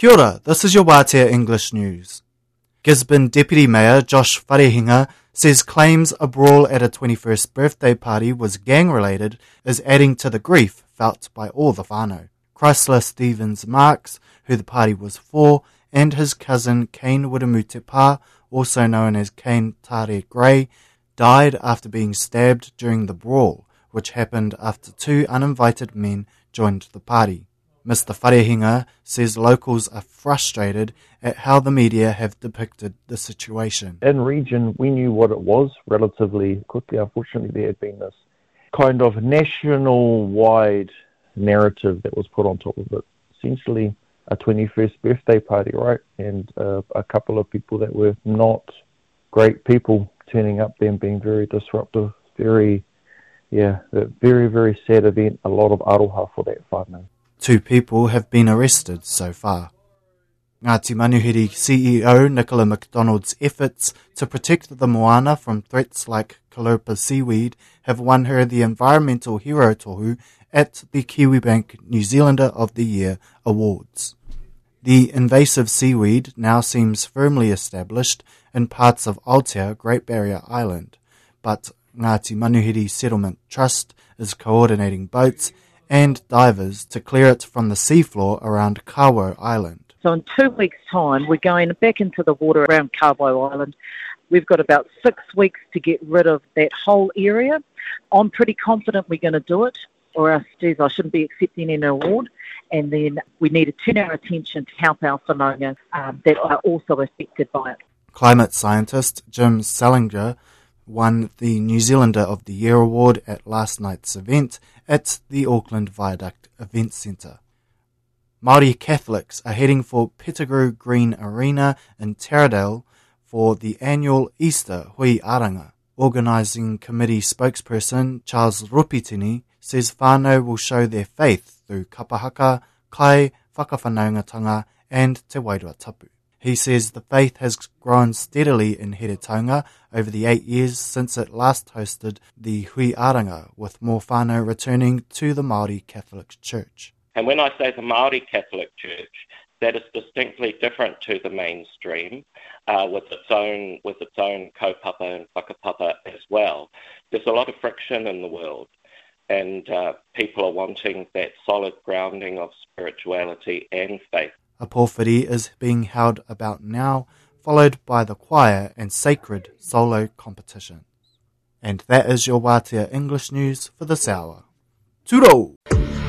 Kia ora, this is your Wātea English News. Gisborne Deputy Mayor Josh Wharehinga says claims a brawl at a 21st birthday party was gang-related is adding to the grief felt by all the whānau. Chrysler Stevens Marks, who the party was for, and his cousin Kane Wiremu-Te-Pā, also known as Kane Tare Gray, died after being stabbed during the brawl, which happened after two uninvited men joined the party. Mr. Wharehinga says locals are frustrated at how the media have depicted the situation. In region, we knew what it was relatively quickly. Unfortunately, there had been this kind of national-wide narrative that was put on top of it. Essentially, a 21st birthday party, right? And a couple of people that were not great people turning up there and being very disruptive. Very, very sad event. A lot of aroha for that whānau. 2 people have been arrested so far. Ngāti Manuhiri CEO Nicola McDonald's efforts to protect the moana from threats like Calopa seaweed have won her the Environmental Hero tohu at the Kiwibank New Zealander of the Year Awards. The invasive seaweed now seems firmly established in parts of Aotea, Great Barrier Island, but Ngāti Manuhiri Settlement Trust is coordinating boats and divers to clear it from the seafloor around Kawo Island. So in 2 weeks' time, we're going back into the water around Kawo Island. We've got about 6 weeks to get rid of that whole area. I'm pretty confident we're going to do it, or else, I shouldn't be accepting an award. And then we need to turn our attention to help our whanaunga that are also affected by it. Climate scientist Jim Salinger won the New Zealander of the Year award at last night's event at the Auckland Viaduct Event Centre. Māori Catholics are heading for Pettigrew Green Arena in Taradale for the annual Easter Hui Aranga. Organising committee spokesperson Charles Rupitini says whānau will show their faith through kapahaka, kai, whakawhanaungatanga and te wairua tapu. He says the faith has grown steadily in Heretaunga over the 8 years since it last hosted the Hui Aranga, with more whānau returning to the Māori Catholic Church. And when I say the Māori Catholic Church, that is distinctly different to the mainstream, with its own kaupapa and whakapapa as well. There's a lot of friction in the world, and people are wanting that solid grounding of spirituality and faith. A pōwhiri is being held about now, followed by the choir and sacred solo competitions. And that is your Wātea English News for this hour. Tūrou!